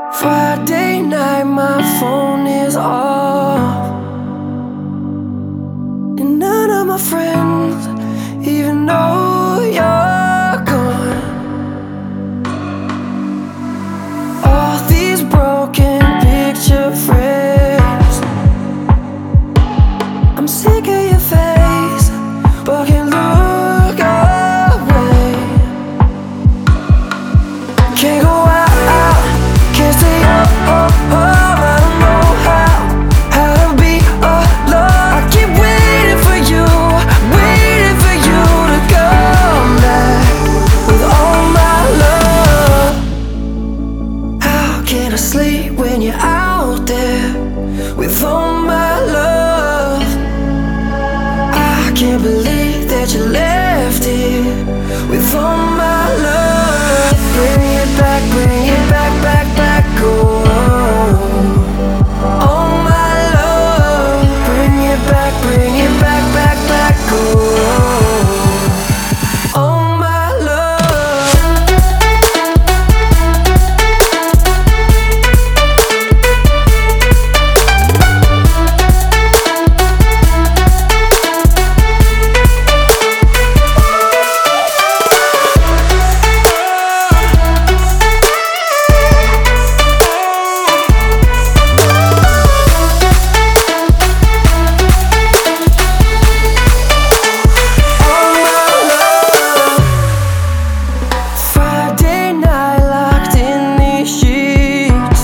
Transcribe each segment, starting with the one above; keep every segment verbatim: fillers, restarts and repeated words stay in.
Friday night, my phone is off, and none of my friends even know you're gone. All these broken picture frames, I'm sick of your face, but can't look away. Can't go out, can't stay up, oh, oh, I don't know how, how to be alone. I keep waiting for you, waiting for you to come back with all my love. How can I sleep when you're out there with all my love? I can't believe that you left here with all my love. Bring it back, bring it back, back, back, oh. All my love, bring it back, bring it back, back, back, oh. All my love. Friday night, locked in these sheets,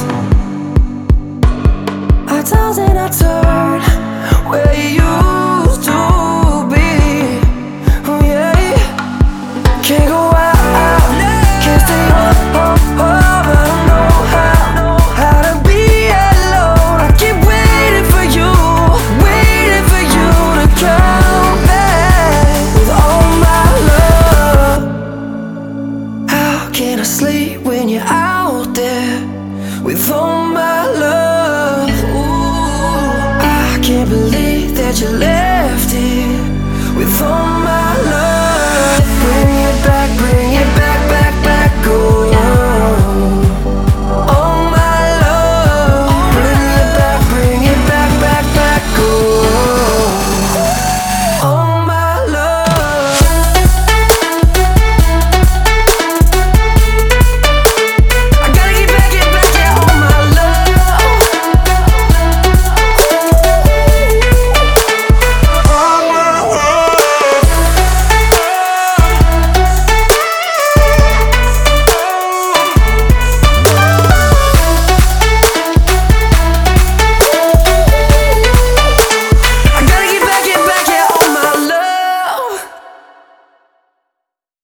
I toss and I turn where you used to be. Oh yeah, can't go out, can't stay up, oh, oh, I don't know how, how to be alone. I keep waiting for you, waiting for you to come back with all my love. How can I sleep when you're out there with all my love? Ooh, I can't believe that you left here with all my love. Bring